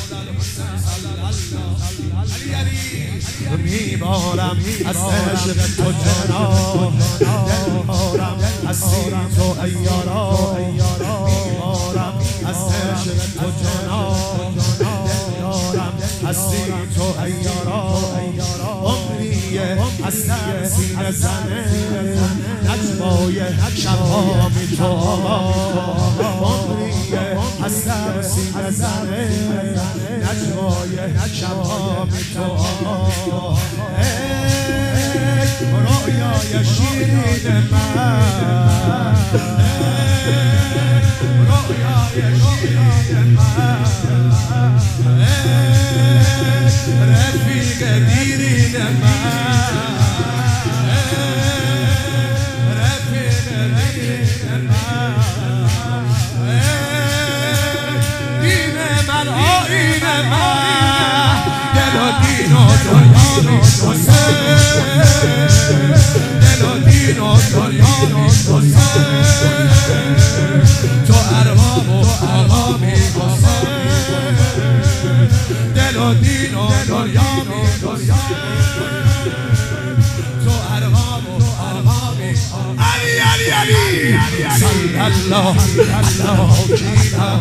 میبارم از عشق تو جنا دلهارم هستی تو ایارا میبارم از عشق تو جنا دلهارم هستی تو ایارا عمریه هستم سینه زنه نجوای شبها می تو عمریه هستم سینه زنه نجوای شبها می تو رویای شیرین من رویای شیرین من رفیق دیرین من رفیق دیرین من دین من آیین من دل و دین و دنیا میشناسه دل و دین و دنیا میشناسه تو ارباب و آقا میشناسه دل و دین و دنیا میشناسه تو ارباب و آقا میشناسه علی علی علی صلی الله الله جینا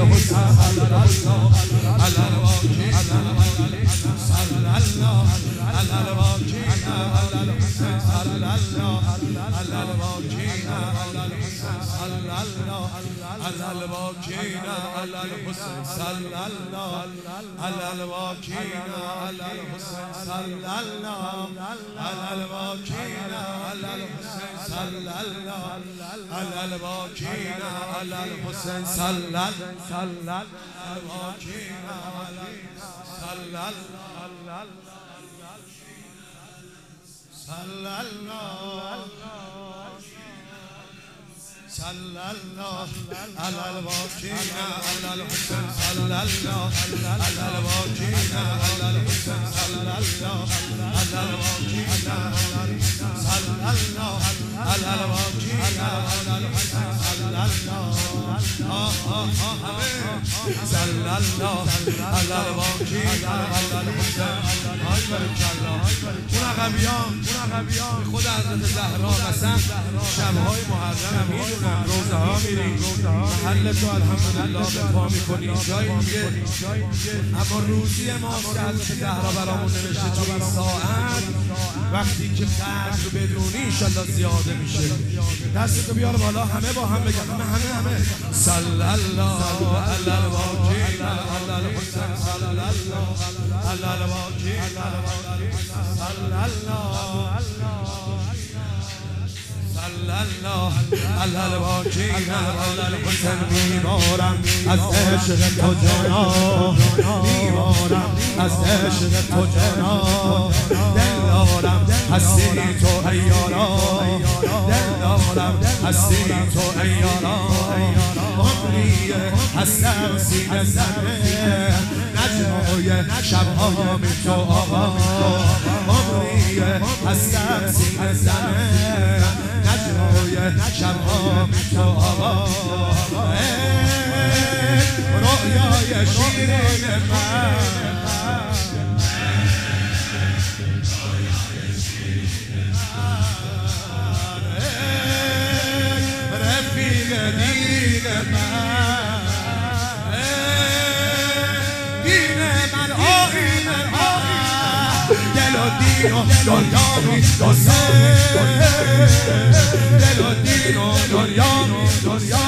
صلى الله على الواكين على الحسين صلى الله على الواكين على الحسين صلى الله على الواكين صلى الله على الواكين على الحسين صلى الله صلى الله على الواكين على الحسين های بارکالله اون عقبیان خود حضرت زهرا قسم شب‌های محرم میدونم روزه ها میریم محل تو الحمدلله به پا میکنیم جایی دیگه اما روزی ماست که حضرت زهرا برامون نوشته تو این ساعت وقتی که قدر بدونی انشالله زیاده میشه دستتو بیار بالا همه با هم بگم همه صلی الله علی الواکین علی الحسین صلی الله علی الواکین صلی الله صلی الله علی الواکین علی الحسین میبارم از عشق تو جنا میبارم از عشق تو جنا دلدارم هستی تو ایارا دلدارم هستی تو ایارا عمریه هستم سینه زنه نجوای شبها می تو آقا عمریه هستم سینه زنه نجوای شبها می تو آقا رویای شیرین من رفیق دین من دین من آیین من دل و دین و دنیا میشناسه دل و دین و دنیا میشناسه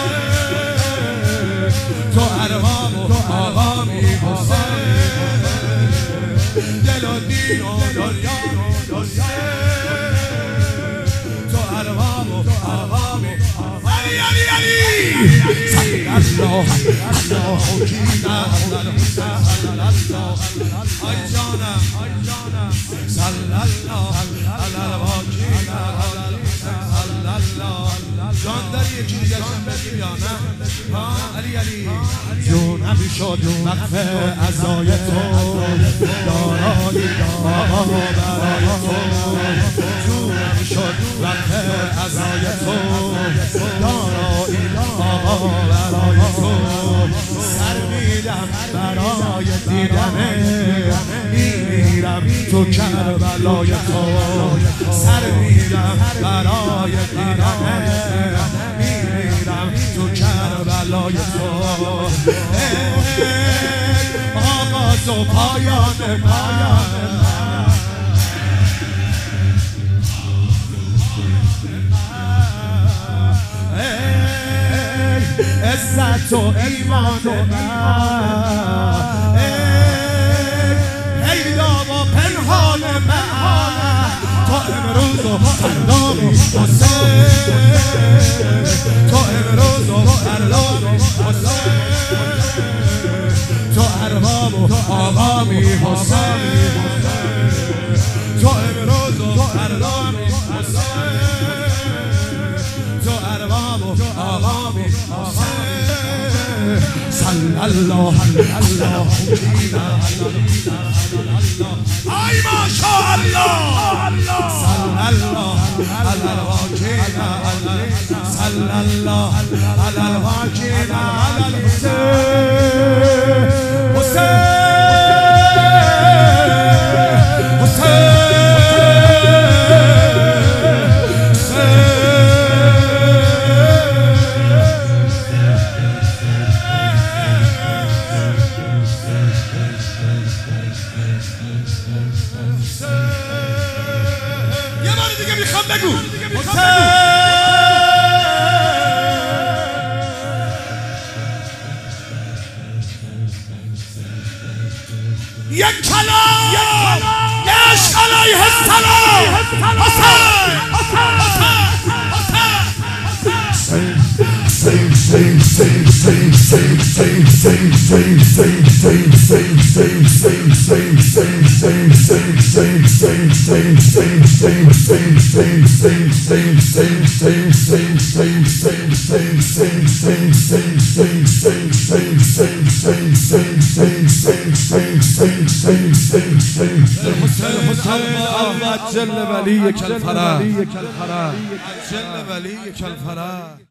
تو ارباب و آقا میشناسه دل و دین و دنیا میشناسه تو ارباب و آقا میشناسه علی علی صلی الله الله جینا صلی الله ای جانم صلی الله علی الواکین صلی الله جان داری یکی دیگه بگیم یا نه علی جونم شد وقف عزای تو دارایی آقا برای تو جونم شد وقف عزای تو دارایی آقا برای تو سر میدم برای دیدنه، میمیرم تو کربلای تو، سر میدم برای دیدنه، میمیرم تو کربلای تو. آغاز و پایان من، عزت و ایمان من، پیدا و پنهان من، تا امروز و فردای حسین، تا امروز و فردای حسین، تو ارباب و آقامی حسین، تو امروز و فردای حسین، تو ارباب و آقامی حسین. صلی الله الله ای ماشاءالله، صلی الله علی الواکین، صلی الله علی الواکین علی الحسین، یه بار دیگه میخوام بگو یک کلام یا عشق علیه السلام، جل ولی کل فرح، جل ولی کل فرح.